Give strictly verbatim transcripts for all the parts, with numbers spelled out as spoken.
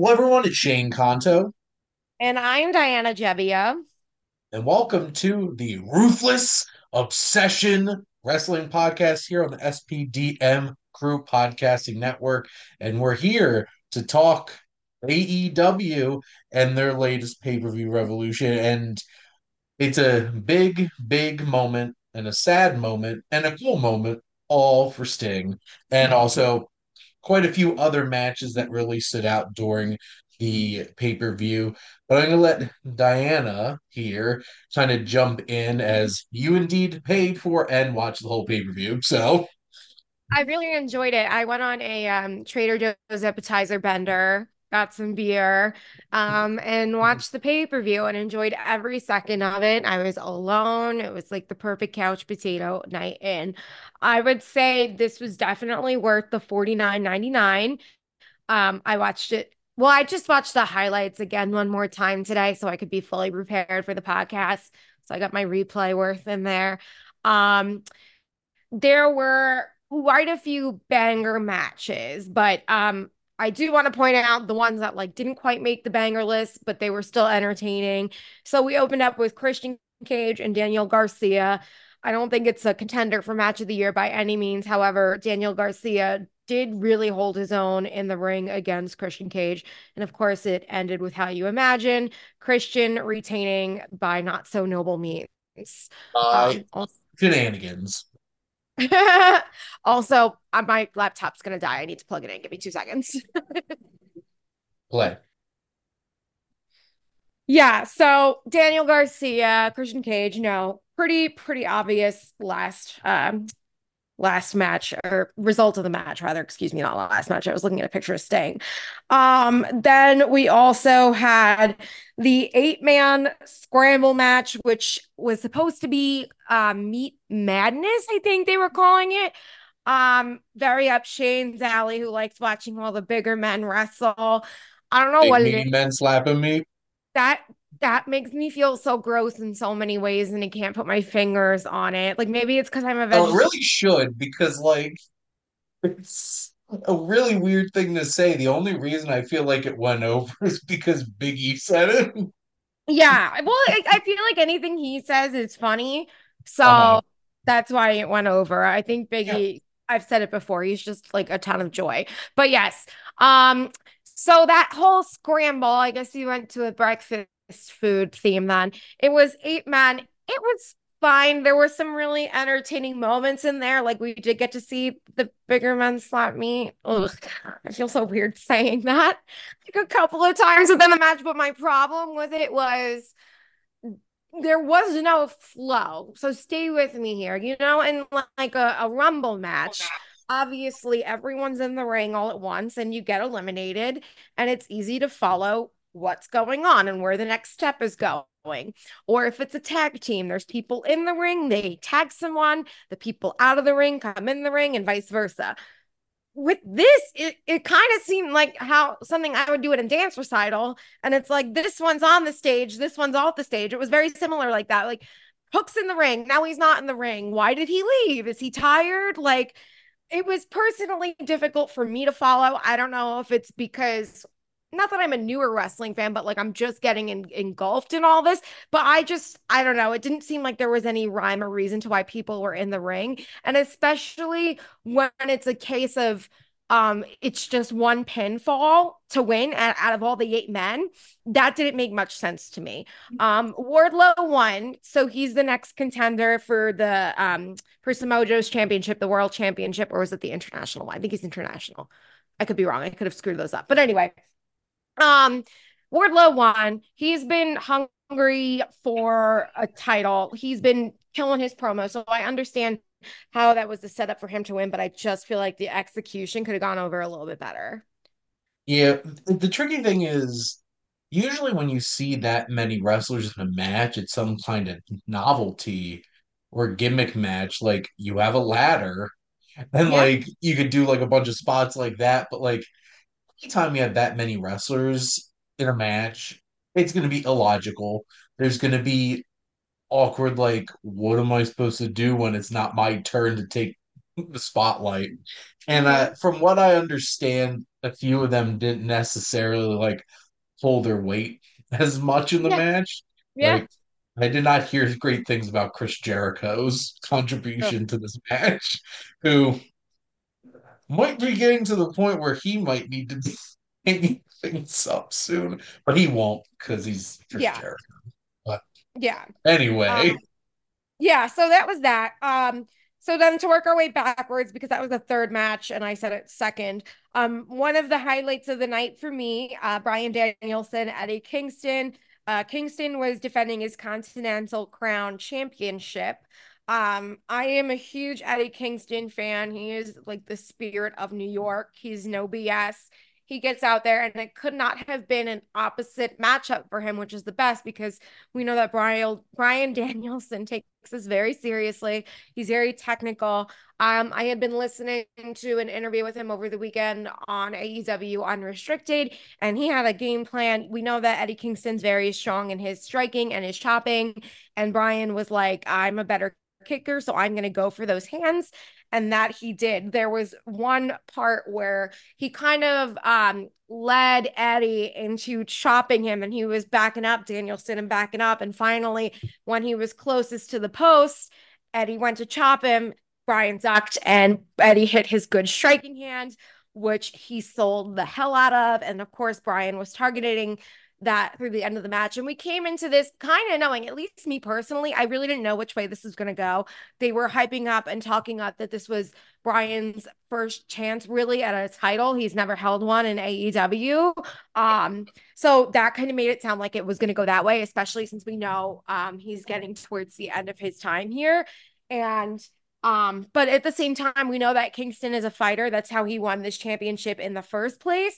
Well, everyone, it's Shane Kanto, And I'm Diana Jebbia. and welcome to the Ruthless Obsession Wrestling Podcast here on the S P D M Crew Podcasting Network. And we're here to talk A E W and their latest pay per view revolution. And it's a big, big moment and a sad moment and a cool moment, all for Sting. And also, quite a few other matches that really stood out during the pay per view. But I'm going to let Diana here kind of jump in as you indeed paid for and watched the whole pay per view. So, I really enjoyed it. I went on a um, Trader Joe's appetizer bender, got some beer, um, and watched the pay-per-view and enjoyed every second of it. I was alone. It was like the perfect couch potato night in. I would say this was definitely worth the forty-nine ninety-nine. Um, I watched it. Well, I just watched the highlights again one more time today so I could be fully prepared for the podcast. So I got my replay worth in there. Um, there were quite a few banger matches, but um I do want to point out the ones that like didn't quite make the banger list, but they were still entertaining. So we opened up with Christian Cage and Daniel Garcia. I don't think it's a contender for match of the year by any means. However, Daniel Garcia did really hold his own in the ring against Christian Cage. And of course, it ended with how you imagine Christian retaining by not so noble means. uh, Um, also, shenanigans. Also, uh, my laptop's gonna die. I need to plug it in. Give me two seconds. Play. Yeah, so Daniel Garcia, Christian Cage, no, pretty pretty obvious last um last match or result of the match rather, excuse me, not last match. I was looking at a picture of Sting. Um then we also had the eight-man scramble match which was supposed to be um Meat Madness, I think they were calling it. Um very up Shane's alley who likes watching all the bigger men wrestle. I don't know Big what it meaty is men slapping me. that that makes me feel so gross in so many ways and I can't put my fingers on it. Like maybe it's because I'm a Oh, it vegetarian. really should because, like, it's a really weird thing to say. The only reason I feel like it went over is because Big E said it. Yeah. Well, I, I feel like anything he says is funny. Uh-huh. So that's why it went over. I think Yeah. Biggie, I've said it before, he's just like a ton of joy. But yes. Um, so that whole scramble, I guess you went to a breakfast food theme then. It was eight men. It was fine. There were some really entertaining moments in there. Like we did get to see the bigger men slap me. Ugh, I feel so weird saying that like a couple of times within the match, but my problem with it was there was no flow. So stay with me here. You know, in like a, a rumble match, obviously everyone's in the ring all at once and you get eliminated, and it's easy to follow what's going on and where the next step is going. Or if it's a tag team, there's people in the ring, they tag someone, the people out of the ring come in the ring, and vice versa. With this, it, it kind of seemed like how something I would do at a dance recital. And it's like this one's on the stage, this one's off the stage. It was very similar like that. Like Hook's in the ring. Now he's not in the ring. Why did he leave? Is he tired? Like it was personally difficult for me to follow. I don't know if it's because not that I'm a newer wrestling fan, but like I'm just getting in, engulfed in all this. But I just, I don't know. It didn't seem like there was any rhyme or reason to why people were in the ring. And especially when it's a case of um it's just one pinfall to win out, out of all the eight men, that didn't make much sense to me. um Wardlow won, so he's the next contender for the um for Samoa Joe's championship, the world championship, or is it the international one? I think he's international. I could be wrong, I could have screwed those up, but anyway, um, Wardlow won. He's been hungry for a title. He's been killing his promo, so I understand how that was the setup for him to win, but I just feel like the execution could have gone over a little bit better. Yeah, the tricky thing is usually when you see that many wrestlers in a match, it's some kind of novelty or gimmick match. Like you have a ladder and Yeah. like you could do like a bunch of spots like that, but like anytime you have that many wrestlers in a match, it's going to be illogical. There's going to be awkward, like, what am I supposed to do when it's not my turn to take? the spotlight. And Hmm. uh, from what I understand, a few of them didn't necessarily like hold their weight as much in the Yeah. match. Yeah. Like, I did not hear great things about Chris Jericho's Ugh. contribution to this match, who might be getting to the point where he might need to be hanging things up soon, but he won't because he's Chris Yeah. Jericho. But Yeah. anyway, Um, yeah, so that was that. Um, so then to work our way backwards, because that was the third match, and I said it second. Um, one of the highlights of the night for me, uh, Bryan Danielson, Eddie Kingston. Uh, Kingston was defending his Continental Crown Championship. Um, I am a huge Eddie Kingston fan. He is like the spirit of New York. He's no B S. He gets out there, and it could not have been an opposite matchup for him, which is the best because we know that Bryan Bryan Danielson takes this very seriously. He's very technical. Um, I had been listening to an interview with him over the weekend on A E W Unrestricted, and he had a game plan. We know that Eddie Kingston's very strong in his striking and his chopping, and Bryan was like, "I'm a better kicker, so I'm going to go for those hands." And that he did. There was one part where he kind of um led Eddie into chopping him, and he was backing up Danielson and backing up. And finally, when he was closest to the post, Eddie went to chop him. Bryan ducked, and Eddie hit his good striking hand, which he sold the hell out of. And of course, Bryan was targeting that through the end of the match. And we came into this kind of knowing, at least me personally, I really didn't know which way this was going to go. They were hyping up and talking up that this was Bryan's first chance really at a title. He's never held one in A E W. Um, so that kind of made it sound like it was going to go that way, especially since we know um, he's getting towards the end of his time here. And um, but at the same time, we know that Kingston is a fighter. That's how he won this championship in the first place.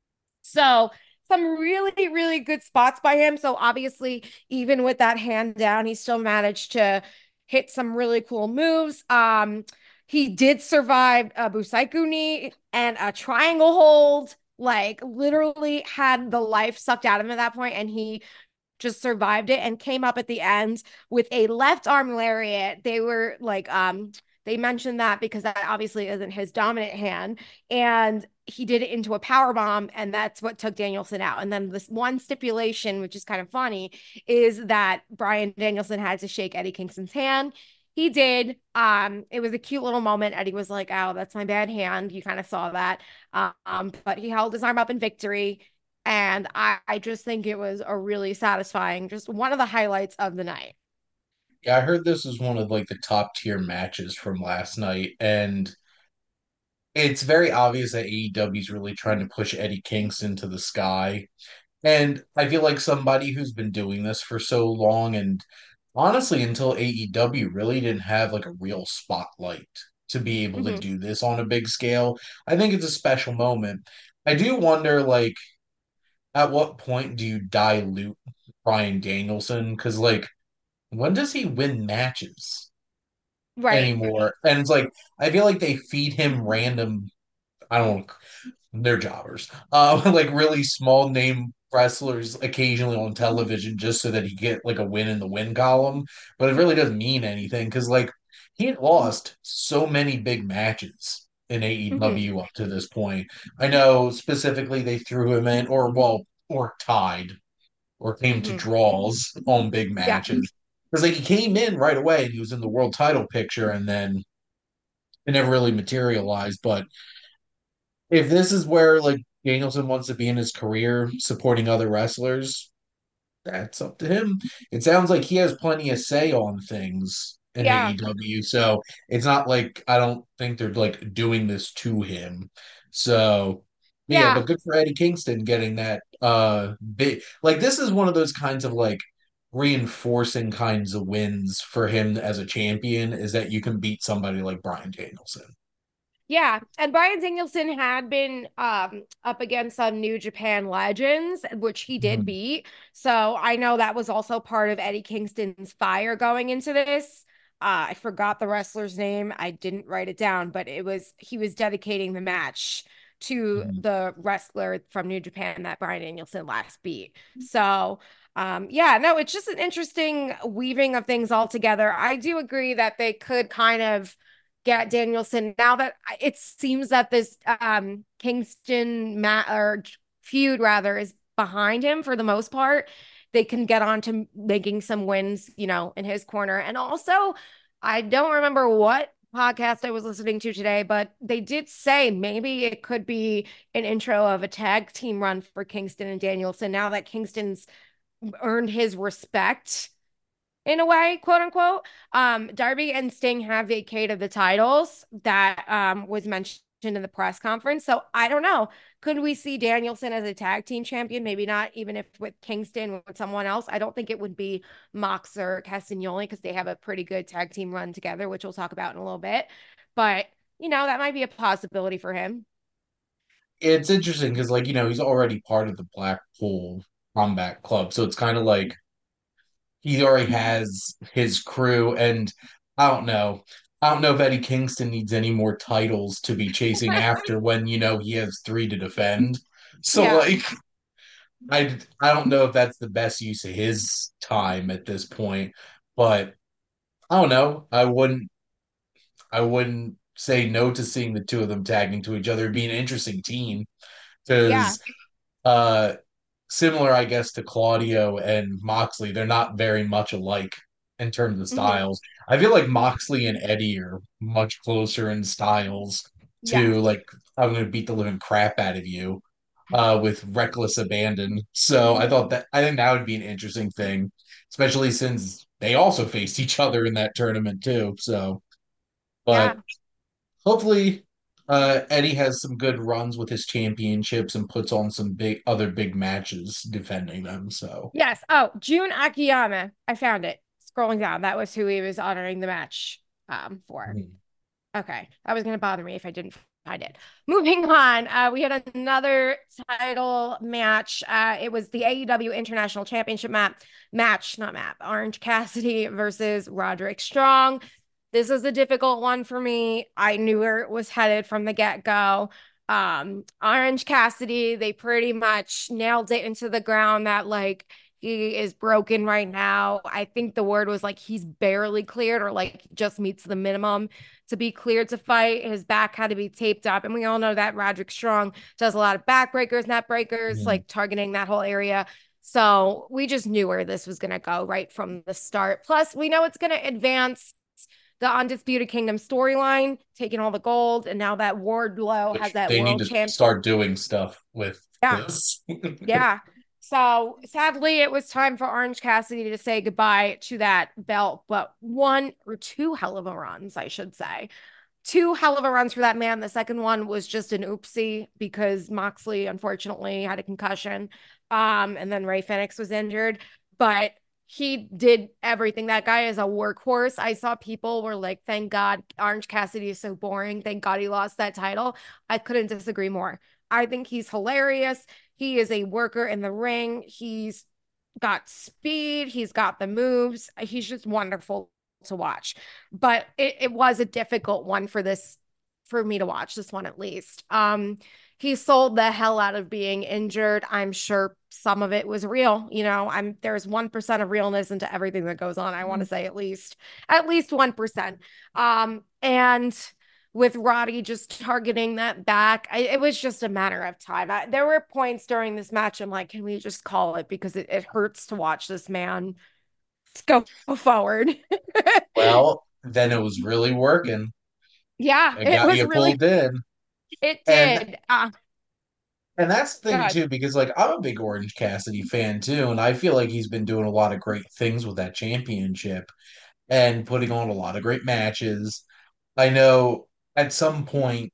So some really, really good spots by him. So obviously, even with that hand down, he still managed to hit some really cool moves. Um, he did survive a Busaiku knee and a triangle hold. Like literally had the life sucked out of him at that point, and he just survived it and came up at the end with a left arm lariat. They were like, um, they mentioned that because that obviously isn't his dominant hand. And he did it into a power bomb, and that's what took Danielson out. And then this one stipulation, which is kind of funny, is that Bryan Danielson had to shake Eddie Kingston's hand. He did. Um, it was a cute little moment. Eddie was like, "Oh, that's my bad hand." You kind of saw that. Um, but he held his arm up in victory. And I, I just think it was a really satisfying, just one of the highlights of the night. yeah, I heard this was one of like the top tier matches from last night, and it's very obvious that A E W is really trying to push Eddie Kingston to the sky. And I feel like somebody who's been doing this for so long, and honestly, until A E W really didn't have like a real spotlight to be able to Mm-hmm. do this on a big scale. I think it's a special moment. I do wonder, like, at what point do you dilute Bryan Danielson? Because, like, when does he win matches Right. anymore? And it's like, I feel like they feed him random, I don't they're jobbers. Uh, like really small name wrestlers occasionally on television just so that he get like a win in the win column. But it really doesn't mean anything because like he had lost so many big matches in Mm-hmm. A E W up to this point. I know specifically they threw him in or well or tied or came to Mm-hmm. draws on big Yeah. matches. Because like he came in right away and he was in the world title picture and then it never really materialized. But if this is where like Danielson wants to be in his career, supporting other wrestlers, that's up to him. It sounds like he has plenty of say on things in Yeah. A E W, so it's not like I don't think they're like doing this to him. So, but yeah, Yeah. but good for Eddie Kingston getting that uh big. Like this is one of those kinds of like reinforcing kinds of wins for him as a champion is that you can beat somebody like Bryan Danielson. Yeah. And Bryan Danielson had been um up against some New Japan legends, which he did Mhm. beat. So I know that was also part of Eddie Kingston's fire going into this. Uh, I forgot the wrestler's name. I didn't write it down, but it was he was dedicating the match to Mhm. the wrestler from New Japan that Bryan Danielson last beat. So um yeah, no, it's just an interesting weaving of things all together. I do agree that they could kind of get Danielson now that it seems that this um Kingston Matt or feud rather is behind him for the most part. They can get on to making some wins, you know, in his corner. And also, I don't remember what podcast I was listening to today, but they did say maybe it could be an intro of a tag team run for Kingston and Danielson now that Kingston's earned his respect in a way, quote unquote. Um, Darby and Sting have vacated the titles that um was mentioned in the press conference. So I don't know. Could we see Danielson as a tag team champion? Maybe not, even if with Kingston with someone else. I don't think it would be Mox or Castagnoli because they have a pretty good tag team run together, which we'll talk about in a little bit. But you know, that might be a possibility for him. It's interesting because, like, you know, he's already part of the Blackpool Combat Club. So it's kind of like he already has his crew. And I don't know. I don't know if Eddie Kingston needs any more titles to be chasing after when, you know, he has three to defend. So, Yeah. like, I, I don't know if that's the best use of his time at this point. But I don't know. I wouldn't I wouldn't say no to seeing the two of them tagging to each other. It'd be an interesting team Yeah. because uh similar, I guess, to Claudio and Moxley, they're not very much alike in terms of Hmm. styles. I feel like Moxley and Eddie are much closer in styles Yes. to like I'm gonna beat the living crap out of you uh with reckless abandon. So I thought that I think that would be an interesting thing, especially since they also faced each other in that tournament too. So Yeah. but hopefully uh Eddie has some good runs with his championships and puts on some big other big matches defending them. So Yes. Oh, Jun Akiyama. I found it. Scrolling down. That was who he was honoring the match um for. mhm. Okay. That was gonna bother me if I didn't find it. Moving on. Uh we had another title match. Uh it was the A E W International Championship map match, not map. Orange Cassidy versus Roderick Strong. This is a difficult one for me. I knew where it was headed from the get-go. Um, Orange Cassidy, they pretty much nailed it into the ground that like he is broken right now. I think the word was like he's barely cleared or like just meets the minimum to be cleared to fight. His back had to be taped up. And we all know that Roderick Strong does a lot of back breakers, net breakers, Mhm. like targeting that whole area. So we just knew where this was going to go right from the start. Plus, we know it's going to advance the Undisputed Kingdom storyline, taking all the gold. And now that Wardlow has Which that they need world to champ. start doing stuff with Yeah. this. Yeah. So sadly, it was time for Orange Cassidy to say goodbye to that belt, but one or two hell of a runs, I should say. Two hell of a runs for that man. The second one was just an oopsie because Moxley unfortunately had a concussion. Um, and then Ray Phoenix was injured. But he did everything. That guy is a workhorse. I saw people were like, thank God Orange Cassidy is so boring. Thank God he lost that title. I couldn't disagree more. I think he's hilarious. He is a worker in the ring. He's got speed. He's got the moves. He's just wonderful to watch. But it, it was a difficult one for this for me to watch, this one at least. Um, he sold the hell out of being injured. I'm sure some of it was real. You know, I'm there's one percent of realness into everything that goes on. I want to say at least, at least one percent. Um, and with Roddy just targeting that back, I, it was just a matter of time. I, there were points during this match I'm like, can we just call it because it, it hurts to watch this man go forward. Well, then it was really working. Yeah, It it got was you really, pulled in. it And did. Uh, and that's the thing God. too, because like I'm a big Orange Cassidy fan too, and I feel like he's been doing a lot of great things with that championship and putting on a lot of great matches. I know at some point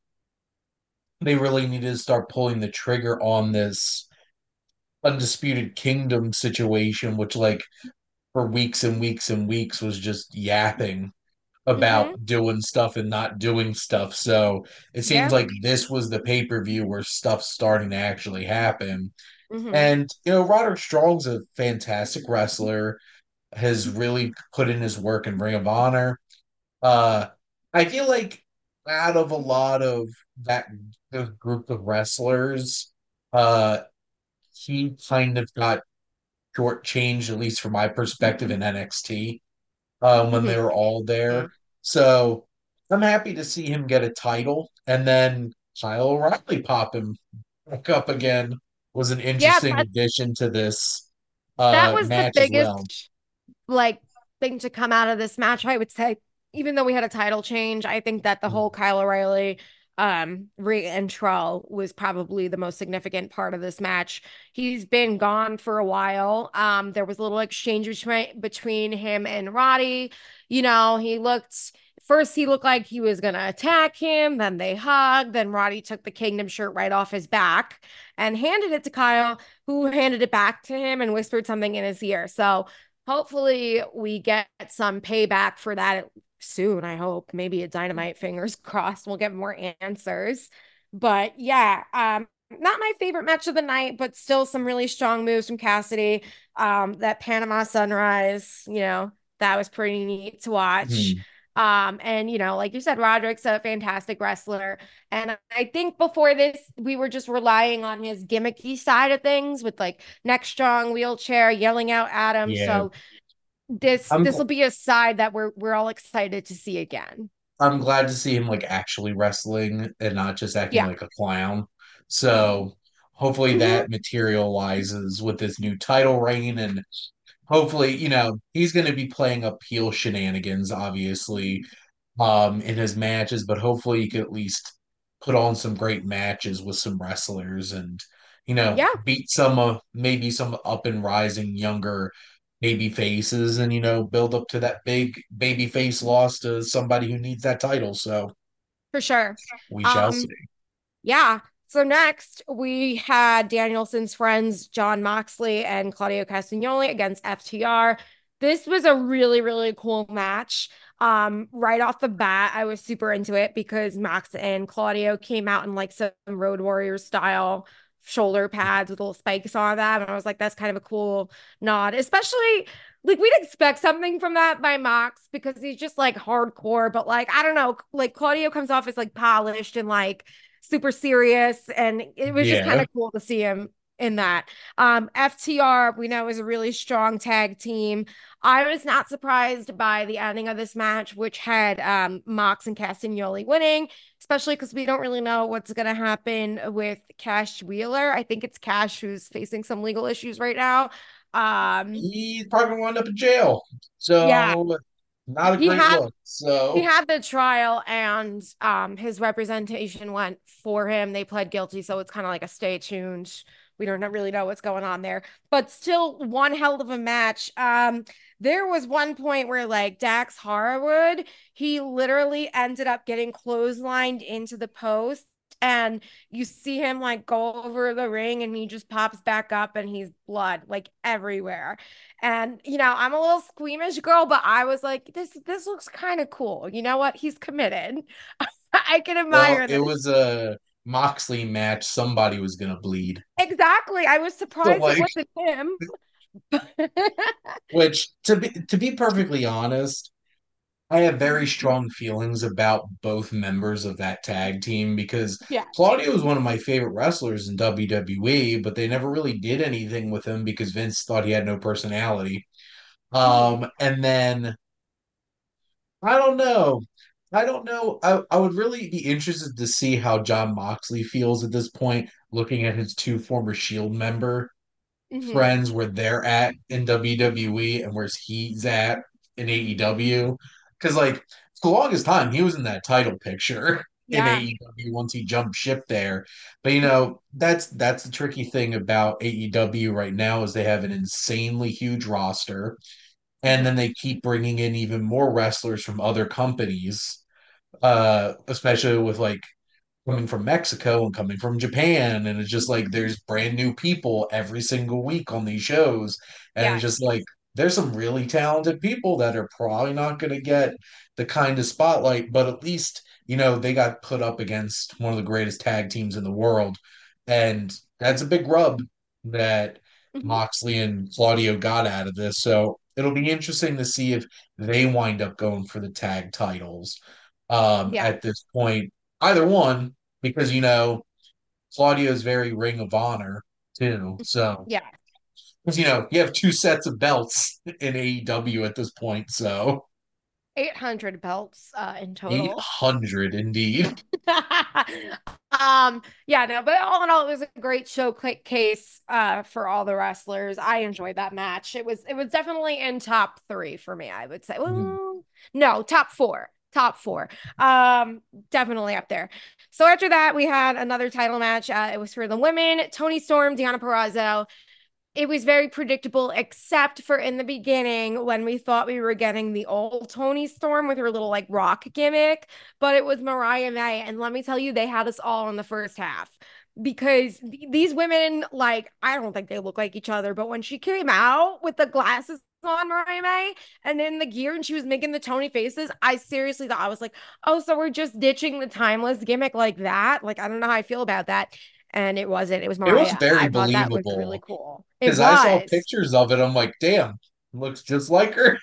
they really needed to start pulling the trigger on this Undisputed Kingdom situation, which like for weeks and weeks and weeks was just yapping Mm-hmm. about doing stuff and not doing stuff. So it seems Yeah. like this was the pay per view where stuff's starting to actually happen. Mm-hmm. And, you know, Roderick Strong's a fantastic wrestler, has really put in his work in Ring of Honor. Uh, I feel like out of a lot of that group of wrestlers, uh, he kind of got shortchanged, at least from my perspective, in N X T um, when they Mm-hmm. were all there. So I'm happy to see him get a title, and then Kyle O'Reilly pop him back up again was an Yeah, interesting that's addition to this that uh was the match as well. biggest like thing to come out of this match, I would say. Even though we had a title change, I think that the whole Kyle O'Reilly um re-intro was probably the most significant part of this match. He's been gone for a while. Um, there was a little exchange between between him and Roddy. You know, he looked first he looked like he was gonna attack him, then they hugged, then Roddy took the Kingdom shirt right off his back and handed it to Kyle, who handed it back to him and whispered something in his ear. So hopefully we get some payback for that soon. I hope maybe a dynamite, fingers crossed. We'll get more answers. But yeah, um, not my favorite match of the night, but still some really strong moves from Cassidy. Um, that Panama Sunrise, you know, that was pretty neat to watch. Hmm. Um, and you know, like you said, Roderick's a fantastic wrestler. And I think before this, we were just relying on his gimmicky side of things with like neck strong wheelchair, yelling out at him. Yeah, So this I'm this will be a side that we're we're all excited to see again. I'm glad to see him like actually wrestling and not just acting Yeah. like a clown. So hopefully Hmm. that materializes with this new title reign, and hopefully, you know, he's going to be playing up heel shenanigans, obviously, um, in his matches, but hopefully he could at least put on some great matches with some wrestlers and, you know, Yeah, beat some uh, maybe some up and rising younger baby faces and, you know, build up to that big baby face loss to somebody who needs that title. So for sure. we shall see. Um, Yeah. So next we had Danielson's friends John Moxley and Claudio Castagnoli against F T R. This was a really, really cool match. Um, right off the bat, I was super into it because Max and Claudio came out in like some Road Warriors style shoulder pads with little spikes on them. And I was like, that's kind of a cool nod, especially like we'd expect something from that by Mox because he's just like hardcore, but like, I don't know, like Claudio comes off as like polished and like super serious, and it was just kind Yeah. of cool to see him in that. Um, F T R, we know, is a really strong tag team. I was not surprised by the ending of this match, which had um, Mox and Castagnoli winning, especially because we don't really know what's going to happen with Cash Wheeler. I think it's Cash who's facing some legal issues right now. Um, He's probably gonna wind up in jail. yeah, So not a he great had look. he So had the trial and um his representation went for him. They pled guilty, so it's kind of like a stay tuned. We don't really know what's going on there, but still one hell of a match. Um, there was one point where like Dax Harwood, he literally ended up getting clotheslined into the post. And you see him like go over the ring and he just pops back up and he's blood like everywhere. And you know, I'm a little squeamish girl, but I was like, this this looks kind of cool. You know what? He's committed. I can well, admire it this. was a Moxley match. Somebody was gonna bleed. Exactly. I was So surprised it like, wasn't him. which to be to be perfectly honest, I have very strong feelings about both members of that tag team because Yeah. Claudio was one of my favorite wrestlers in W W E, but they never really did anything with him because Vince thought he had no personality. Mhm. Um, and then I don't know. I don't know. I, I would really be interested to see how John Moxley feels at this point, looking at his two former Shield member Mhm. friends where they're at in W W E and where he's at in A E W. Because, like, for the longest time, he was in that title picture in Yeah. A E W once he jumped ship there. But, you know, that's that's the tricky thing about A E W right now is they have an insanely huge roster, and then Mhm. they keep bringing in even more wrestlers from other companies, uh, especially with like coming from Mexico and coming from Japan. And it's just like there's brand new people every single week on these shows. And it's just Yes. like there's some really talented people that are probably not going to get the kind of spotlight, but at least, you know, they got put up against one of the greatest tag teams in the world. And that's a big rub that Mhm. Moxley and Claudio got out of this. So it'll be interesting to see if they wind up going for the tag titles um, Yeah. at this point. Either one, because you know Claudio's very Ring of Honor too. So Yeah. because you know you have two sets of belts in A E W at this point. So eight hundred belts uh, in total. eight hundred indeed. um, yeah, no, but all in all, it was a great showcase uh for all the wrestlers. I enjoyed that match. It was it was definitely in top three for me, I would say. Mhm. Well, no, top four. Top four. Um, definitely up there. So after that, we had another title match. Uh, it was for the women, Toni Storm, Deonna Purrazzo. It was very predictable, except for in the beginning when we thought we were getting the old Toni Storm with her little like rock gimmick, but it was Mariah May. And let me tell you, they had us all in the first half because th- these women, like, I don't think they look like each other, but when she came out with the glasses on Mariah May and in the gear and she was making the Tony faces, I seriously thought, I was like, oh, so we're just ditching the timeless gimmick like that. Like, I don't know how I feel about that. And it wasn't. It was It was Mariah. very I thought that was really believable cool. It because I saw was. pictures of it. I'm like, damn, looks just like her.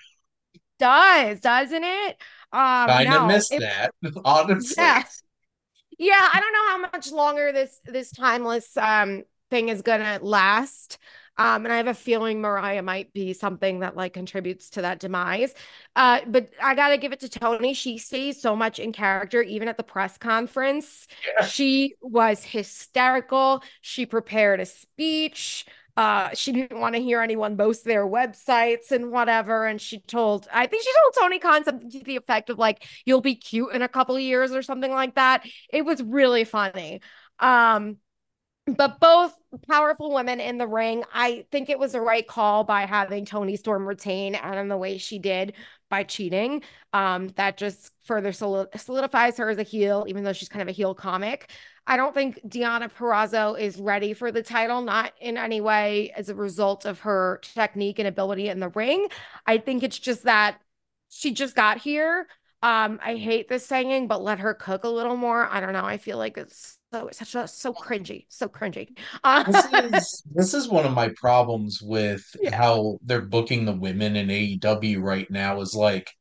Does, doesn't it? Um, Kind of no. missed It that, honestly. yeah. Yeah, I don't know how much longer this this timeless um thing is gonna last. Um, and I have a feeling Mariah might be something that like contributes to that demise. Uh, but I gotta give it to Toni. She stays so much in character, even at the press conference. Yeah. She was hysterical. She prepared a speech. Uh, she didn't want to hear anyone boast their websites and whatever. And she told, I think she told Tony Khan something to the effect of like, you'll be cute in a couple of years or something like that. It was really funny. Um, but both powerful women in the ring. I think it was the right call by having Toni Storm retain and in the way she did by cheating. Um, that just further solidifies her as a heel, even though she's kind of a heel comic. I don't think Deonna Purrazzo is ready for the title, not in any way as a result of her technique and ability in the ring. I think it's just that she just got here. Um, I hate this saying, but let her cook a little more. I don't know. I feel like it's so it's such a so cringy, so cringy. Uh, This is this is one of my problems with yeah, how they're booking the women in A E W right now is like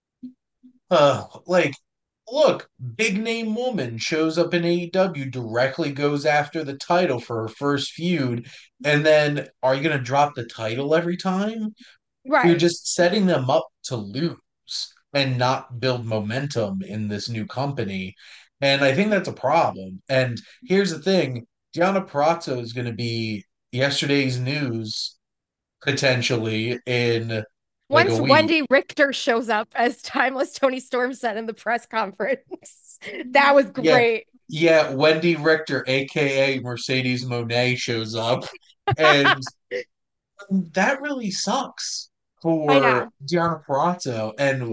uh like look, big name woman shows up in A E W, directly goes after the title for her first feud, and then are you gonna drop the title every time? You're right. just setting them up to lose and not build momentum in this new company. And I think that's a problem. And here's the thing, Gianna Perazzo is going to be yesterday's news potentially in like a Once week. Wendy Richter shows up, as timeless Tony Storm said in the press conference, that was Yeah. great. Yeah, Wendy Richter, aka Mercedes Monet, shows up. And that really sucks I for know. Gianna Perazzo. And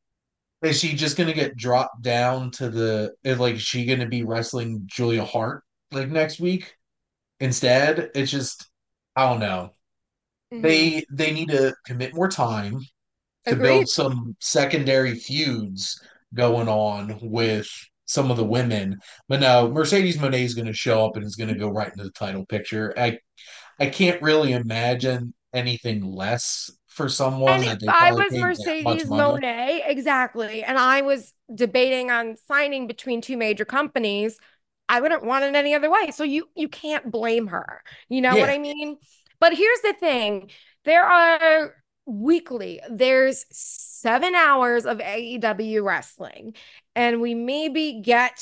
is she just gonna get dropped down to the is, like is she gonna be wrestling Julia Hart like next week instead? It's just I don't know. Hmm. They they need to commit more time to build Agreed. some secondary feuds going on with some of the women. But no, Mercedes Monet is gonna show up and is gonna go right into the title picture. I I can't really imagine anything less for someone And if that they I probably was paid that much Mercedes money. Monet, exactly, and I was debating on signing between two major companies, I wouldn't want it any other way. So you you can't blame her. You know what Yeah, I mean? But here's the thing. There are weekly, there's seven hours of A E W wrestling, and we maybe get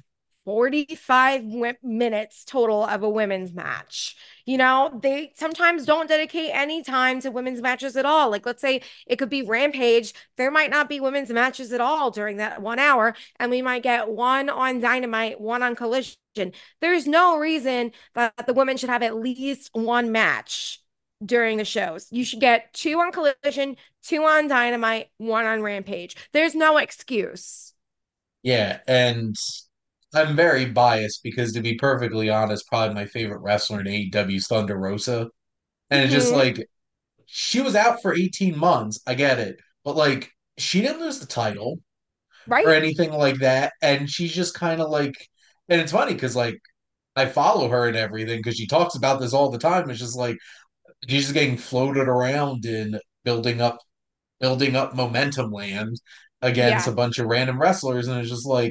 forty-five wi- minutes total of a women's match. You know, they sometimes don't dedicate any time to women's matches at all. Like, let's say it could be Rampage. There might not be women's matches at all during that one hour, and we might get one on Dynamite, one on Collision. There's no reason that the women should have at least one match during the shows. You should get two on Collision, two on Dynamite, one on Rampage. There's no excuse. yeah, and I'm very biased because, to be perfectly honest, probably my favorite wrestler in A E W is Thunder Rosa. And it's just Mm-hmm. like she was out for eighteen months. I get it. But like she didn't lose the title or Right? anything like that. And she's just kind of like, and it's funny because like I follow her and everything because she talks about this all the time. It's just like she's just getting floated around in building up, building up momentum land against Yeah. a bunch of random wrestlers. And it's just like,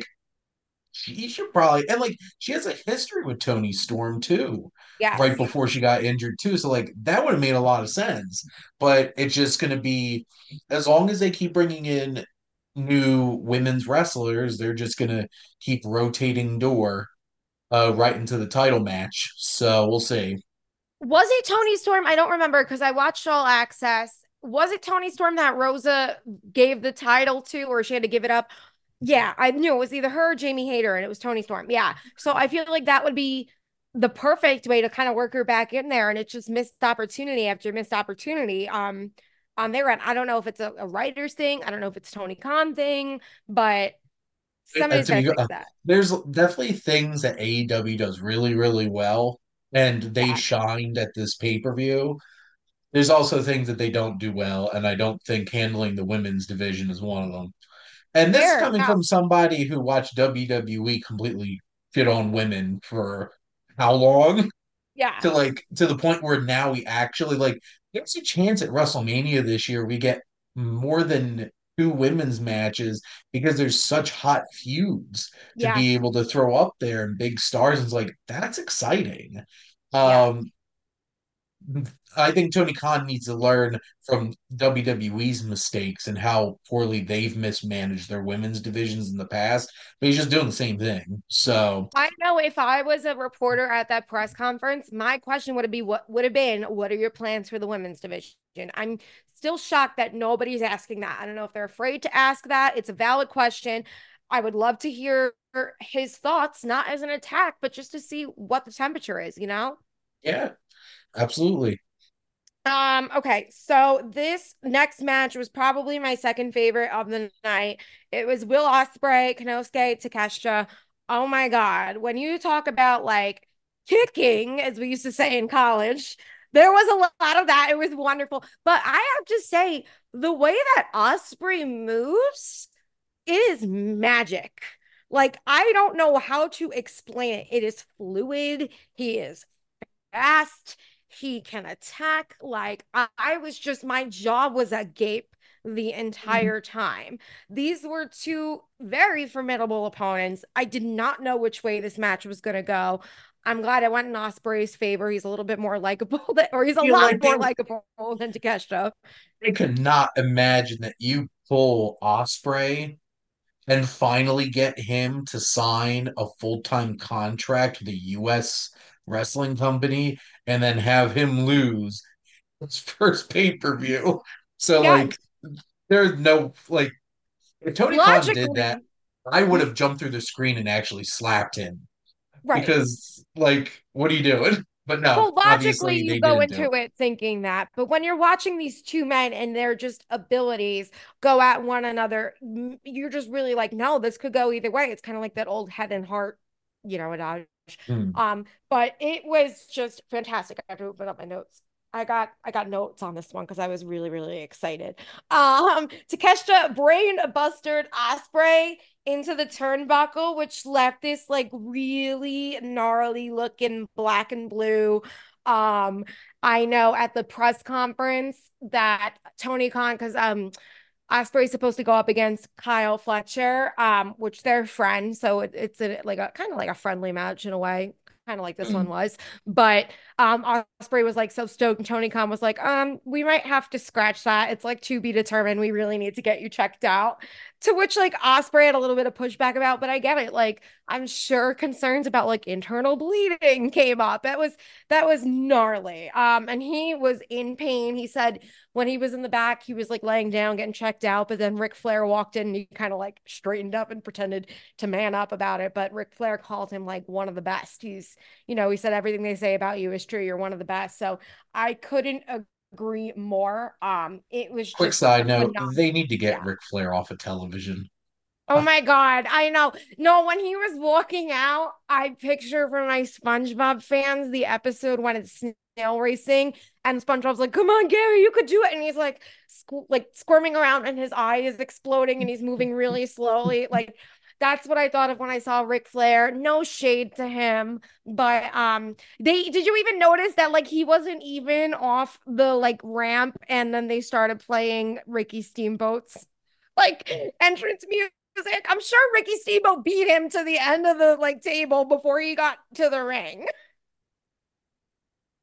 she should probably and like she has a history with Tony Storm too, right Yes. before she got injured too. So like that would have made a lot of sense. But it's just going to be as long as they keep bringing in new women's wrestlers, they're just gonna keep rotating door uh, right into the title match. So we'll see. Was it Tony Storm? I don't remember because I watched All Access. Was it Tony Storm that Rosa gave the title to, or she had to give it up? Yeah, I knew it was either her or Jamie Hayter, and it was Tony Storm. Yeah. So I feel like that would be the perfect way to kind of work her back in there. And it's just missed opportunity after missed opportunity. Um, on their end. I don't know if it's a, a writer's thing. I don't know if it's Tony Khan thing, but Uh, somebody's to got to be, fix uh, that. there's definitely things that A E W does really, really well, and they Yeah. shined at this pay per view. There's also things that they don't do well, and I don't think handling the women's division is one of them. And this is Fair. coming No. from somebody who watched W W E completely shit on women for how long? Yeah. To like to the point where now we actually like there's a chance at WrestleMania this year we get more than two women's matches because there's such hot feuds to Yeah. be able to throw up there and big stars. It's like that's exciting. Yeah. Um, I think Tony Khan needs to learn from W W E's mistakes and how poorly they've mismanaged their women's divisions in the past. But he's just doing the same thing. So I know if I was a reporter at that press conference, my question would be what would have been, what are your plans for the women's division? I'm still shocked that nobody's asking that. I don't know if they're afraid to ask that. It's a valid question. I would love to hear his thoughts, not as an attack, but just to see what the temperature is, you know? yeah, absolutely. Um, okay, so this next match was probably my second favorite of the night. It was Will Ospreay, Konosuke Takeshita. Oh my God. When you talk about like kicking, as we used to say in college, there was a lot of that. It was wonderful. But I have to say, the way that Ospreay moves is magic. Like, I don't know how to explain it. It is fluid. He is fast. He can attack. Like I, I was just my jaw was agape the entire time. These were two very formidable opponents. I did not know which way this match was going to go. I'm glad it went in Ospreay's favor. He's a little bit more likable, or he's a Feel lot like they more likable than Takeshita. I could not imagine that you pull Osprey and finally get him to sign a full-time contract with the U S wrestling company and then have him lose his first pay-per-view. So Yeah, like there's no like if Tony Khan did that, logically, I would have jumped through the screen and actually slapped him right. because like what are you doing? But no, Well, logically, obviously you they go didn't do into it. it thinking that. But when you're watching these two men and their just abilities go at one another, you're just really like, no, this could go either way. It's kind of like that old head and heart, you know, adage. Hmm. Um, but it was just fantastic. I have to open up my notes. I got I got notes on this one because I was really, really excited. Um, Takeshita brain bustered Osprey into the turnbuckle, which left this like really gnarly looking black and blue. Um, I know at the press conference that Tony Khan, because um Osprey's supposed to go up against Kyle Fletcher, um, which they're friends, so it, it's a, like a kind of like a friendly match in a way, kind of like this one was. But um, Osprey was like so stoked, and Tony Khan was like, um, we might have to scratch that. It's like to be determined. We really need to get you checked out. To which like Osprey had a little bit of pushback about, but I get it. Like I'm sure concerns about like internal bleeding came up. That was that was gnarly. Um, and he was in pain. He said when he was in the back, he was like laying down, getting checked out. But then Ric Flair walked in and he kind of like straightened up and pretended to man up about it. But Ric Flair called him like one of the best. He's, you know, he said everything they say about you is true. You're one of the best. So I couldn't agree more. Um, it was Quick just a side note, phenomenal. they need to get Yeah. Ric Flair off of television. Oh my God, I know. No, when he was walking out, I picture for my SpongeBob fans the episode when it's snail racing and SpongeBob's like, "Come on, Gary, you could do it." And he's like squ like squirming around and his eye is exploding and he's moving really slowly. Like that's what I thought of when I saw Ric Flair. No shade to him, but um they did you even notice that like he wasn't even off the like ramp and then they started playing Ricky Steamboat's like entrance music. I'm sure Ricky Steamboat beat him to the end of the like table before he got to the ring.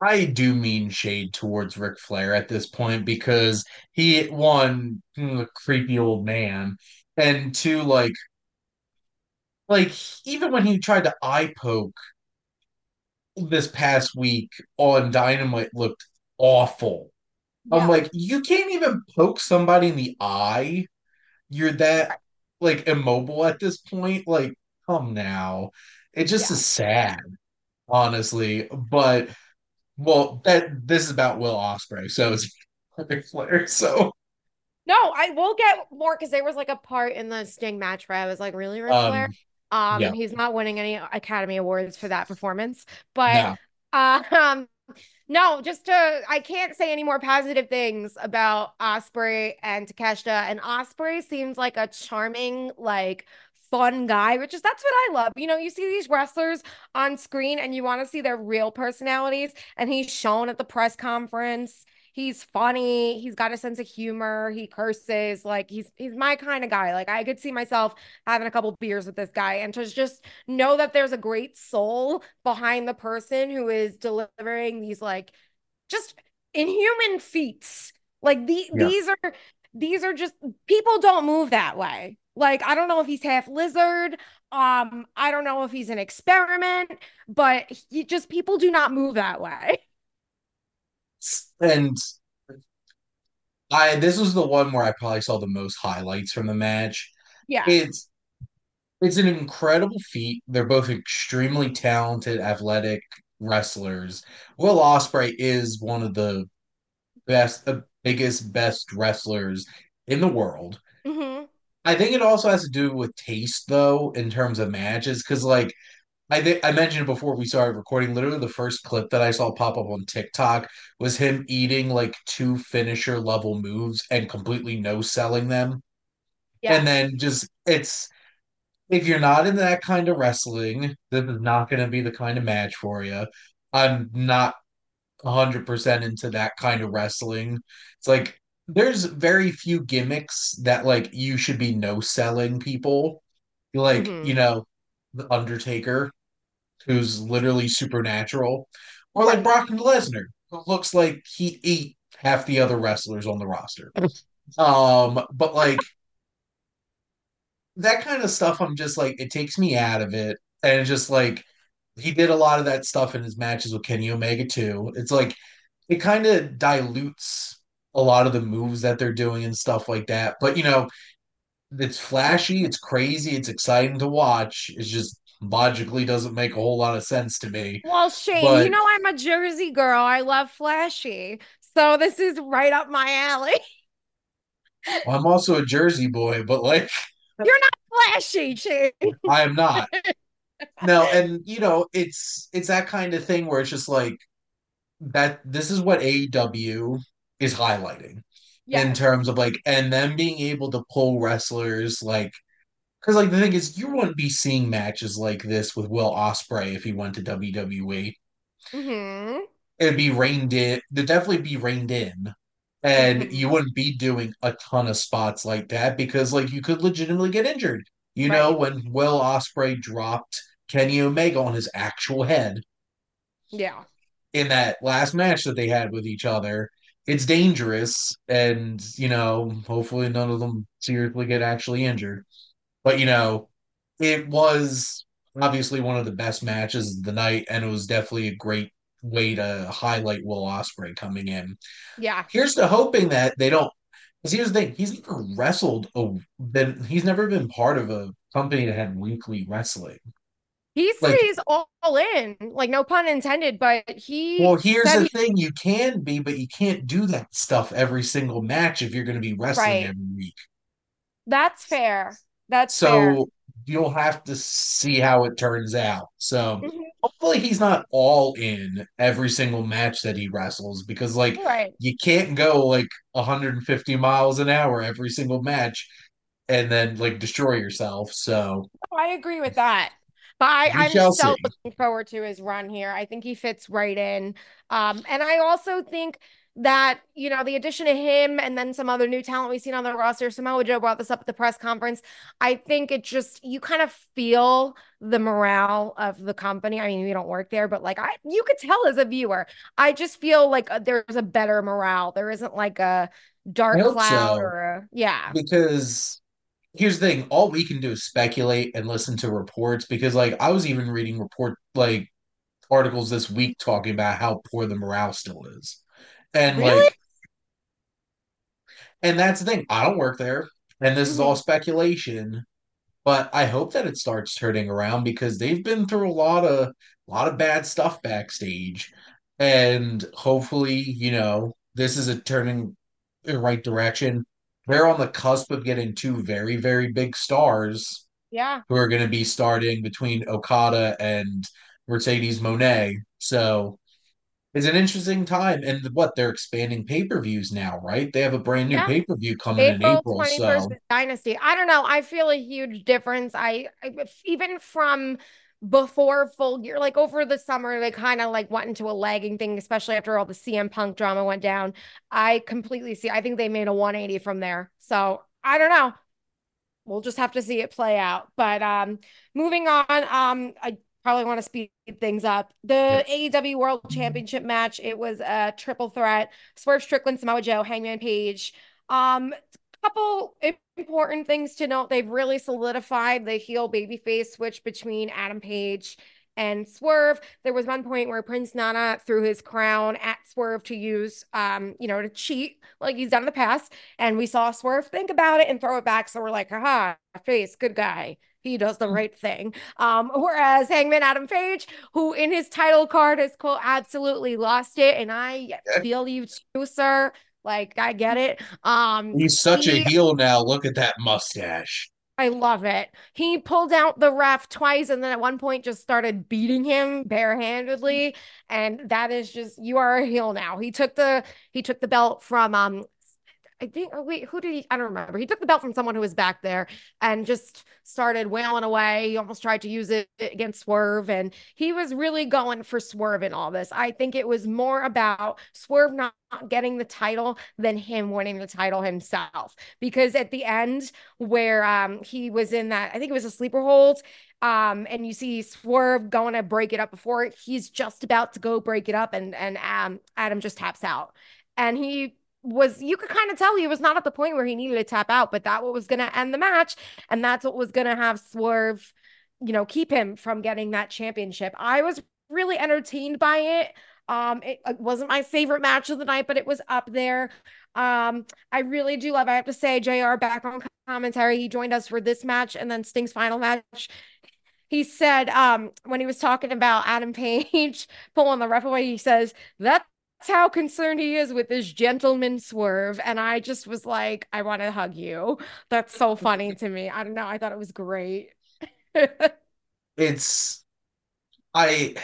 I do mean shade towards Ric Flair at this point because he, one, a creepy old man, and two, like, like even when he tried to eye poke this past week on Dynamite looked awful. I'm Yeah. like, you can't even poke somebody in the eye. You're that Right. like immobile at this point. Like, come now. It just Yeah. is sad, honestly. But well, that this is about Will Ospreay, so it's Ric Flair. So No, I will get more because there was like a part in the Sting match where I was like, really, Ric Flair? um Um, yeah, he's not winning any Academy Awards for that performance. But no. uh, um, no, just to I can't say any more positive things about Osprey and Takeshita. And Osprey seems like a charming, like fun guy, which is that's what I love. You know, you see these wrestlers on screen and you want to see their real personalities, and he's shown at the press conference. He's funny. He's got a sense of humor. He curses. Like he's he's my kind of guy. Like I could see myself having a couple beers with this guy and to just know that there's a great soul behind the person who is delivering these like just inhuman feats. Like the Yeah. these are these are just people don't move that way. Like I don't know if he's half lizard. Um, I don't know if he's an experiment, but he just people do not move that way. And I this was the one where I probably saw the most highlights from the match. Yeah. It's it's an incredible feat. They're both extremely talented, athletic wrestlers. Will Ospreay is one of the best, the biggest, best wrestlers in the world. Hmm. I think it also has to do with taste, though, in terms of matches, because like I think I mentioned it before we started recording. Literally, the first clip that I saw pop up on TikTok was him eating like two finisher level moves and completely no selling them, and Yes. then just it's if you're not in that kind of wrestling, this is not going to be the kind of match for you. I'm not one hundred percent into that kind of wrestling. It's like there's very few gimmicks that like you should be no selling people. Like, you Hmm. know, The Undertaker, who's literally supernatural, or like Right. Brock Lesnar, who looks like he ate half the other wrestlers on the roster. Um, but like that kind of stuff, I'm just like, it takes me out of it. And it's just like, he did a lot of that stuff in his matches with Kenny Omega too. It's like, it kind of dilutes a lot of the moves that they're doing and stuff like that. But, you know, it's flashy, it's crazy, it's exciting to watch. It's just logically doesn't make a whole lot of sense to me. Well, Shane, you But know I'm a Jersey girl. I love flashy. So this is right up my alley. I'm also a Jersey boy, but like, You're not flashy, Shane. I am not. No, and you know, it's it's that kind of thing where it's just like that this is what A E W is highlighting in Yes. terms of like and them being able to pull wrestlers like because like the thing is you wouldn't be seeing matches like this with Will Ospreay if he went to W W E. Hmm. It'd be reined in, it'd definitely be reined in. And you Hmm. wouldn't be doing a ton of spots like that because like you could legitimately get injured. You know, Right. when Will Ospreay dropped Kenny Omega on his actual head Yeah. in that last match that they had with each other. It's dangerous, and you know, hopefully none of them seriously get actually injured. But you know, it was obviously one of the best matches of the night, and it was definitely a great way to highlight Will Ospreay coming in. Yeah. Here's to hoping that they don't. Because here's the thing: he's never wrestled a. Been he's never been part of a company that had weekly wrestling. He Like stays all in, like no pun intended, but well, he here's said the he thing: you can be, but you can't do that stuff every single match if you're going to be wrestling right. every week. That's fair. That's fair. So you'll have to see how it turns out. So Hmm. hopefully he's not all in every single match that he wrestles because like Right. you can't go like one hundred fifty miles an hour every single match and then like destroy yourself. So I agree with that. But I, we I'm shall so see. looking forward to his run here. I think he fits right in. Um, and I also think that, you know, the addition of him and then some other new talent we've seen on the roster, Samoa Joe brought this up at the press conference. I think it just, you kind of feel the morale of the company. I mean, we don't work there, but like I, you could tell as a viewer, I just feel like uh, there's a better morale. There isn't like a I dark hope cloud so, or a, yeah. because here's the thing, all we can do is speculate and listen to reports, because like I was even reading report like articles this week talking about how poor the morale still is. And Really? like and that's the thing. I don't work there, and this is all Mhm. speculation, but I hope that it starts turning around, because they've been through a lot of a lot of bad stuff backstage. And hopefully, you know, this is a turning in the right direction. They're on the cusp of getting two very, very big stars Yeah. who are going to be starting between Okada and Mercedes Monet. So it's an interesting time. And what, they're expanding pay-per-views now, right? They have a brand new Yeah. pay-per-view coming in April April. twenty-first So with Dynasty. I don't know. I feel a huge difference. I, I even from before Full Gear, like over the summer, they kind of like went into a lagging thing, especially after all the C M Punk drama went down. I completely see. I think they made a one eighty from there. So I don't know. We'll just have to see it play out. But um, moving on, um, I probably want to speed things up. The yep. A E W World Championship match, it was a triple threat. Swerve Strickland, Samoa Joe, Hangman Page. Um, couple important things to note. They've really solidified the heel babyface switch between Adam Page and Swerve. There was one point where Prince Nana threw his crown at Swerve to use, um, you know, to cheat like he's done in the past. And we saw Swerve think about it and throw it back. So we're like, aha, face, good guy. He does the right thing. Um, whereas Hangman Adam Page, who in his title card has quote absolutely lost it, and I feel you too, sir. Like I get it. Um, He's such a he heel now. Look at that mustache. I love it. He pulled out the ref twice and then at one point just started beating him barehandedly. And that is just you are a heel now. He took the he took the belt from um I think, oh, wait, who did he? I don't remember. He took the belt from someone who was back there and just started wailing away. He almost tried to use it against Swerve, and he was really going for Swerve in all this. I think it was more about Swerve not getting the title than him winning the title himself. Because at the end, where um he was in that, I think it was a sleeper hold, um, and you see Swerve going to break it up before he's just about to go break it up, and and um Adam just taps out. And he was you could kind of tell he was not at the point where he needed to tap out, but that what was going to end the match, and that's what was going to have Swerve, you know, keep him from getting that championship. I was really entertained by it. Um, it, it wasn't my favorite match of the night, but it was up there. Um, I really do love. I have to say, J R back on commentary. He joined us for this match and then Sting's final match. He said, um, when he was talking about Adam Page pulling the ref away, he says, that's how concerned he is with this gentleman Swerve. And I just was like, I want to hug you. That's so funny to me. I don't know. I thought it was great. It's I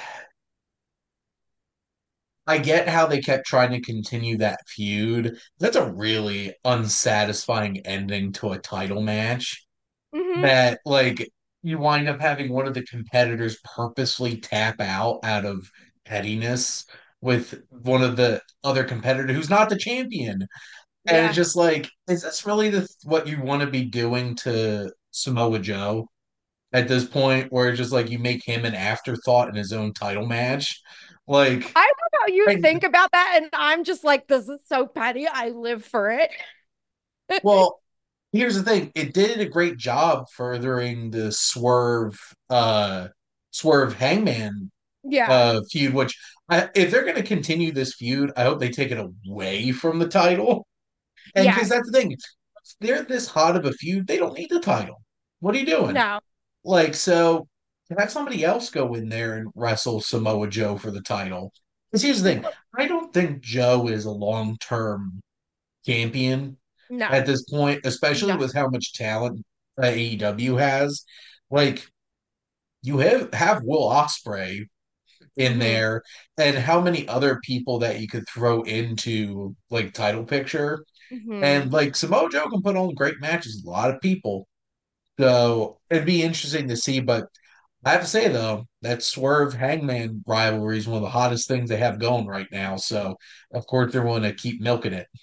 I get how they kept trying to continue that feud. That's a really unsatisfying ending to a title match. hmm That like you wind up having one of the competitors purposely tap out out of pettiness with one of the other competitor who's not the champion. And it's Yeah. just like, is this really the what you want to be doing to Samoa Joe at this point, where it's just like you make him an afterthought in his own title match? Like, I don't know how you I, think about that. And I'm just like, this is so petty. I live for it. well, here's the thing. It did a great job furthering the Swerve uh Swerve Hangman Yeah. uh feud, which I, if they're going to continue this feud, I hope they take it away from the title. And because Yes. that's the thing, if they're this hot of a feud, they don't need the title. What are you doing? No. Like, so have somebody else go in there and wrestle Samoa Joe for the title. Because here's the thing, I don't think Joe is a long-term champion No. at this point, especially No. with how much talent uh, A E W has. Like, you have have Will Ospreay in hmm there, and how many other people that you could throw into like title picture. And hmm like Samoa Joe can put on great matches, a lot of people. So it'd be interesting to see, but I have to say though, that Swerve Hangman rivalry is one of the hottest things they have going right now. So of course they're going to keep milking it.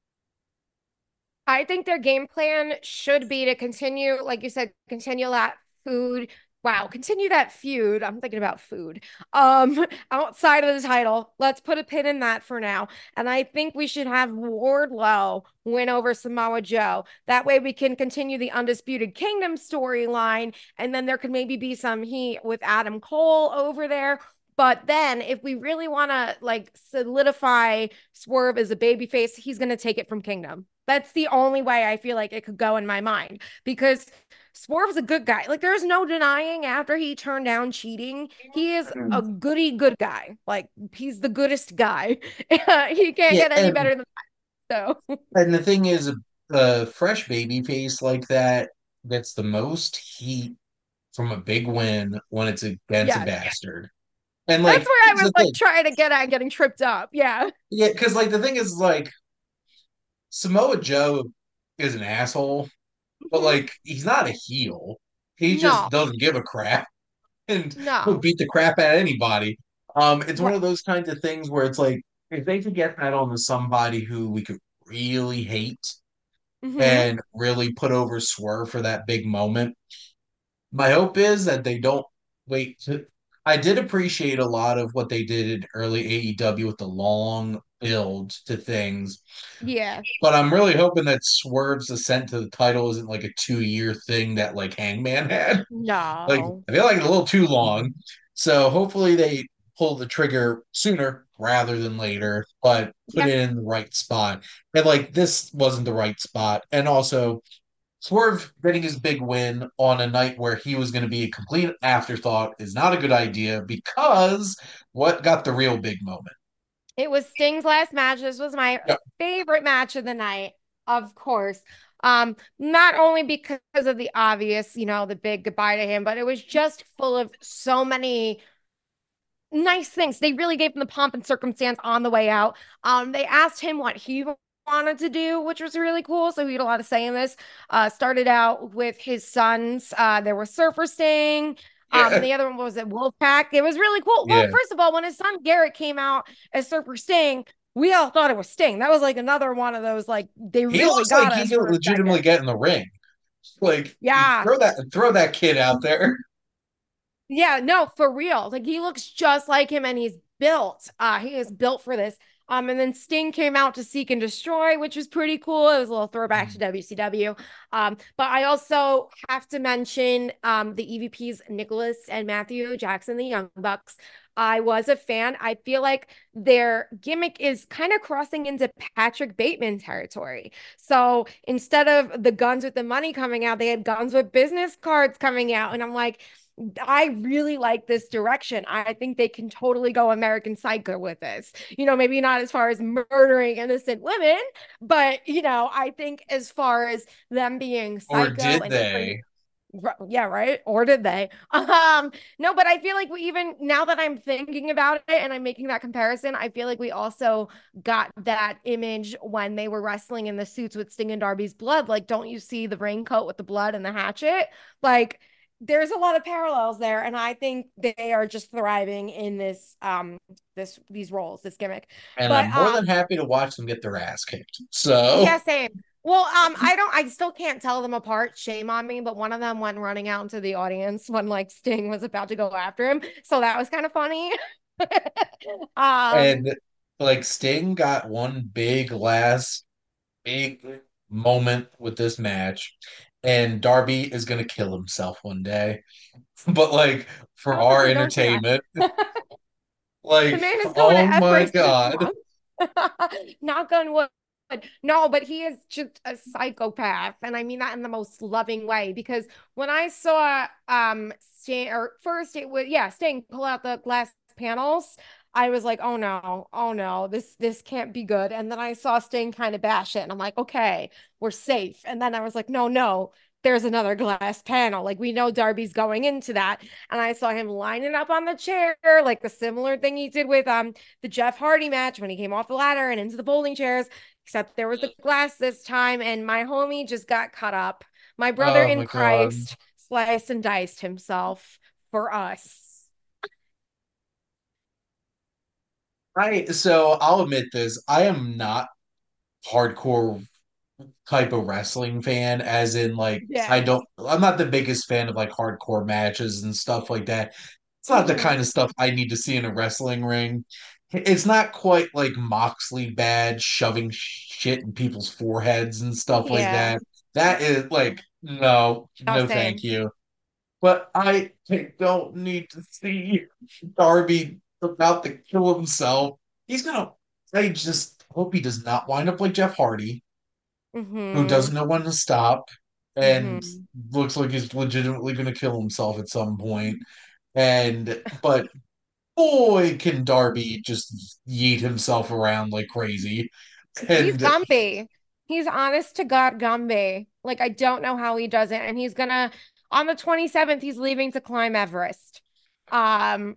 I think their game plan should be to continue, like you said, continue that food. Wow, continue that feud. I'm thinking about food. Um, outside of the title, let's put a pin in that for now. And I think we should have Wardlow win over Samoa Joe. That way we can continue the Undisputed Kingdom storyline, and then there could maybe be some heat with Adam Cole over there. But then if we really want to like solidify Swerve as a babyface, he's going to take it from Kingdom. That's the only way I feel like it could go in my mind because Swerve's a good guy. Like there's no denying after he turned down cheating, he is a goody good guy. Like he's the goodest guy. He can't Yeah, get any and better than that. So and the thing is, a fresh baby face like that gets the most heat from a big win when it's against a yes. bastard. And That's like, where I here's was the like thing, trying to get at getting tripped up. Yeah. yeah, because like the thing is like Samoa Joe is an asshole, but Mhm. like he's not a heel. He just No, doesn't give a crap and will no. beat the crap out of anybody. Um, it's one Right. of those kinds of things where it's like if they could get that onto somebody who we could really hate Hmm. and really put over Swerve for that big moment. My hope is that they don't wait to. I did appreciate a lot of what they did in early A E W with the long build to things, Yeah. but I'm really hoping that Swerve's ascent to the title isn't like a two year thing that like Hangman had. Like No. I feel like it's a little too long. So hopefully they pull the trigger sooner rather than later, but put Yeah. it in the right spot. And like this wasn't the right spot. And also Swerve getting his big win on a night where he was going to be a complete afterthought is not a good idea because what got the real big moment? It was Sting's last match. This was my Yep. favorite match of the night, of course. Um, not only because of the obvious, you know, the big goodbye to him, but it was just full of so many nice things. They really gave him the pomp and circumstance on the way out. Um, they asked him what he wanted to do, which was really cool. So he had a lot of say in this. Uh, started out with his sons. Uh, there was Surfer Sting. Um, Yeah. the other one was it Wolfpack. It was really cool. Well, Yeah. first of all, when his son Garrett came out as Surfer Sting, we all thought it was Sting. That was like another one of those like they He really looks like got he us could for a second. legitimately get in the ring. Like Yeah. throw that throw that kid out there. Yeah, no, for real. Like he looks just like him and he's built. Uh he is built for this. Um and then Sting came out to Seek and Destroy, which was pretty cool. It was a little throwback to W C W. Um but I also have to mention um the E V Ps Nicholas and Matthew Jackson, the Young Bucks. I was a fan. I feel like their gimmick is kind of crossing into Patrick Bateman territory. So instead of the guns with the money coming out, they had guns with business cards coming out. And I'm like, I really like this direction. I think they can totally go American Psycho with this. You know, maybe not as far as murdering innocent women, but you know, I think as far as them being Or psycho did and different. they? Yeah, right. Or did they? Um, no, but I feel like we even now that I'm thinking about it and I'm making that comparison, I feel like we also got that image when they were wrestling in the suits with Sting and Darby's blood. Like, don't you see the raincoat with the blood and the hatchet? Like, there's a lot of parallels there, and I think they are just thriving in this um this these roles, this gimmick. And But I'm more than um happy to watch them get their ass kicked. So yeah, same. Well, um, I don't, I still can't tell them apart. Shame on me, but one of them went running out into the audience when like Sting was about to go after him. So that was kind of funny. Um, and like Sting got one big last big moment with this match, and Darby is gonna kill himself one day. But like for our hopefully don't say that. entertainment, The like man is going oh to my Everest this god. month. Knock on wood. No, but he is just a psychopath. And I mean that in the most loving way because when I saw um Sting or first it was yeah, Sting pull out the glass panels, I was like, oh no, oh no, this this can't be good. And then I saw Sting kind of bash it, and I'm like, okay, we're safe. And then I was like, no, no, there's another glass panel. Like we know Darby's going into that. And I saw him lining up on the chair, like the similar thing he did with um the Jeff Hardy match when he came off the ladder and into the bowling chairs, except there was the glass this time, and my homie just got cut up. My brother Oh in my god. Christ sliced and diced himself for us. I so I'll admit this. I am not hardcore type of wrestling fan, as in like I Yeah. don't I'm not the biggest fan of like hardcore matches and stuff like that. It's not the kind Hmm. of stuff I need to see in a wrestling ring. It's not quite like Moxley bad shoving shit in people's foreheads and stuff like Yeah. that. That is like no, No, no thank same. you. But I don't need to see Darby about to kill himself. He's gonna I just hope he does not wind up like Jeff Hardy, who Hmm. doesn't know when to stop and Hmm. looks like he's legitimately going to kill himself at some point. And but boy, can Darby just yeet himself around like crazy. He's And Gumby. He's honest to God Gumby. Like, I don't know how he does it. And he's gonna, on the twenty-seventh, he's leaving to climb Everest. Um,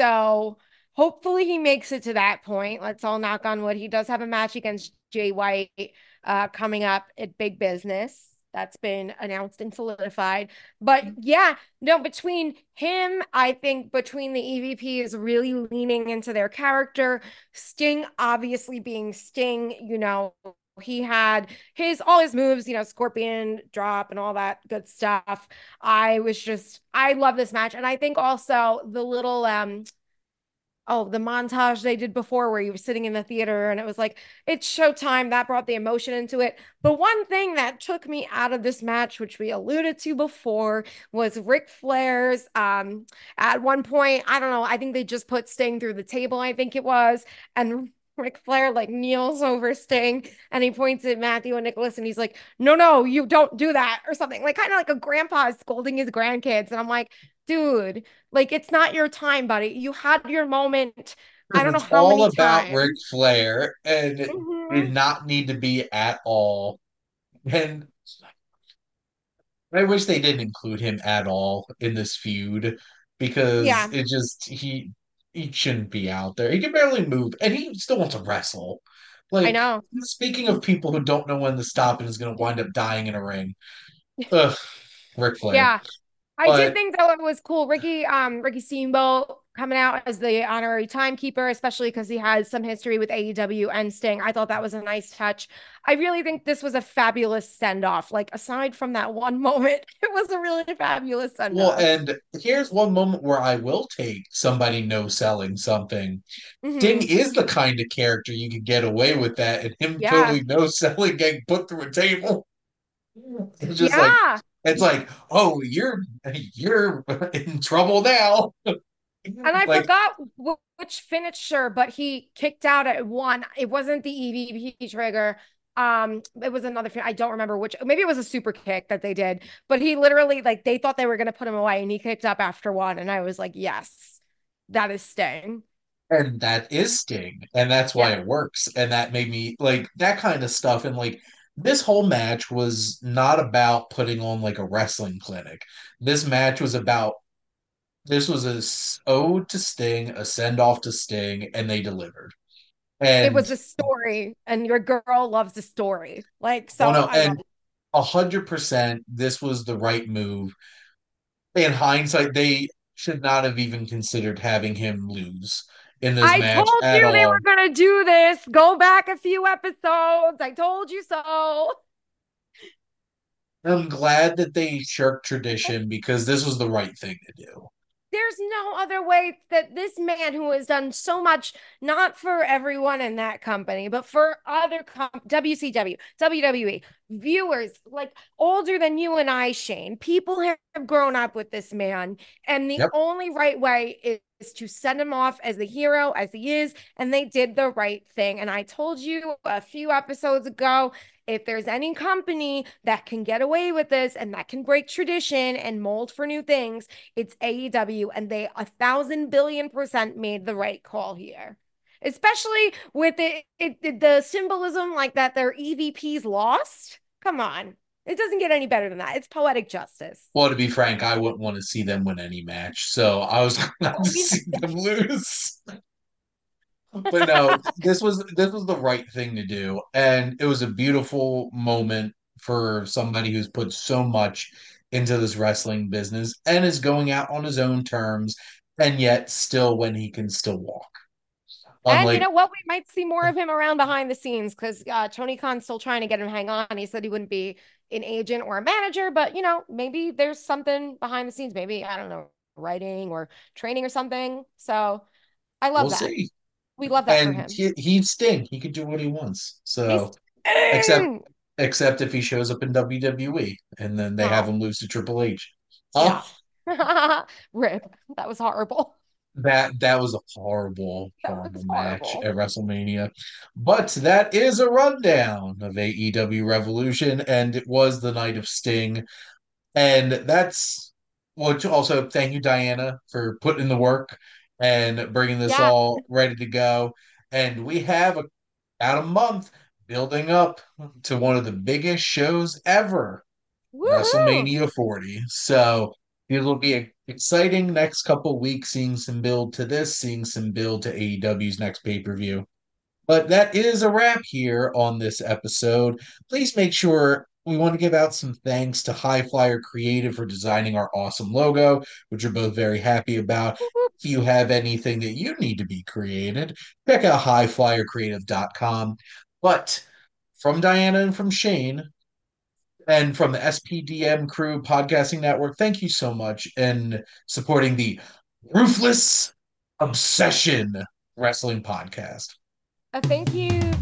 so hopefully he makes it to that point. Let's all knock on wood. He does have a match against Jay White uh coming up at Big Business. That's been announced and solidified. But yeah, no, between him, I think between the E V P is really leaning into their character. Sting obviously being Sting, you know, he had his all his moves, you know, scorpion drop and all that good stuff. I was just I love this match. And I think also the little um oh, the montage they did before where you were sitting in the theater and it was like, it's showtime. That brought the emotion into it. The one thing that took me out of this match, which we alluded to before, was Ric Flair's. Um, at one point, I don't know, I think they just put Sting through the table, I think it was. And Ric Flair like kneels over Sting and he points at Matthew and Nicholas and he's like, no, no, you don't do that, or something like kind of like a grandpa scolding his grandkids. And I'm like, dude, like it's not your time, buddy. You had your moment. I don't know it's how all many about Ric times. Flair and it did Hmm. not need to be at all. And I wish they didn't include him at all in this feud because Yeah, it just he he shouldn't be out there. He can barely move, and he still wants to wrestle. I Like know. speaking of people who don't know when to stop and is going to wind up dying in a ring, ugh, Ric Flair. Yeah. I did But think though it was cool. Ricky, um, Ricky Steamboat coming out as the honorary timekeeper, especially because he has some history with A E W and Sting. I thought that was a nice touch. I really think this was a fabulous send off. Like aside from that one moment, it was a really fabulous send well, off. and here's one moment where I will take somebody no selling something. Sting Hmm. is the kind of character you could get away with that, and him Yeah. totally no selling getting put through a table. It's just like Yeah. it's like, oh, you're you're in trouble now. And I Like, forgot wh- which finisher, but he kicked out at one. It wasn't the E V P trigger. Um, it was another. I don't remember which. Maybe it was a super kick that they did. But he literally like they thought they were gonna put him away, and he kicked up after one. And I was like, yes, that is staying. and that is Sting, and that's why Yeah, it works. And that made me like that kind of stuff. And like this whole match was not about putting on like a wrestling clinic. This match was about this was a s- ode to Sting, a send off to Sting, and they delivered. it And was a story, and your girl loves the story. Like, oh so no, I love. and a hundred percent, this was the right move. In hindsight, they should not have even considered having him lose in this I match told at you they were all. gonna do this. Go back a few episodes. I told you so. I'm glad that they shirked tradition because this was the right thing to do. There's no other way that this man who has done so much, not for everyone in that company, but for other comp- W C W, W W E, viewers like older than you and I, Shane, people have grown up with this man. And the Yep. only right way is, is to send him off as the hero, as he is. And they did the right thing. And I told you a few episodes ago, if there's any company that can get away with this and that can break tradition and mold for new things, it's A E W, and they a thousand billion percent made the right call here. Especially with it, it, it the symbolism like that their E V Ps lost. Come on. It doesn't get any better than that. It's poetic justice. Well, to be frank, I wouldn't want to see them win any match, so I was glad Oh, to we see them lose. But no, this was this was the right thing to do, and it was a beautiful moment for somebody who's put so much into this wrestling business and is going out on his own terms, and yet still when he can still walk. And you Unlike, know what? We might see more of him around behind the scenes because uh, Tony Khan's still trying to get him to hang on. He said he wouldn't be an agent or a manager, but you know, maybe there's something behind the scenes. Maybe, I don't know, writing or training or something. So I we'll love that. see. We love that for And him. he, he'd sting. He could do what he wants. He's So, except except if he shows up in W W E and then they have no, him lose to Triple H. no. Oh, Rip. That was horrible. that that was a horrible, That horrible was match horrible. at WrestleMania. But that is a rundown of A E W Revolution, and it was the night of Sting. And that's what also thank you, Diana, for putting in the work and bringing this Yeah. all ready to go. And we have a, about a month building up to one of the biggest shows ever, Woohoo. WrestleMania forty. So it'll be an exciting next couple weeks, seeing some build to this, seeing some build to A E W's next pay per view. But that is a wrap here on this episode. Please make sure we want to give out some thanks to High Flyer Creative for designing our awesome logo, which we're both very happy about. If you have anything that you need to be created, check out high flyer creative dot com. But from Diana and from Shane, and from the S P D M Crew Podcasting Network, thank you so much in supporting the Ruthless Obsession Wrestling Podcast. Uh, thank you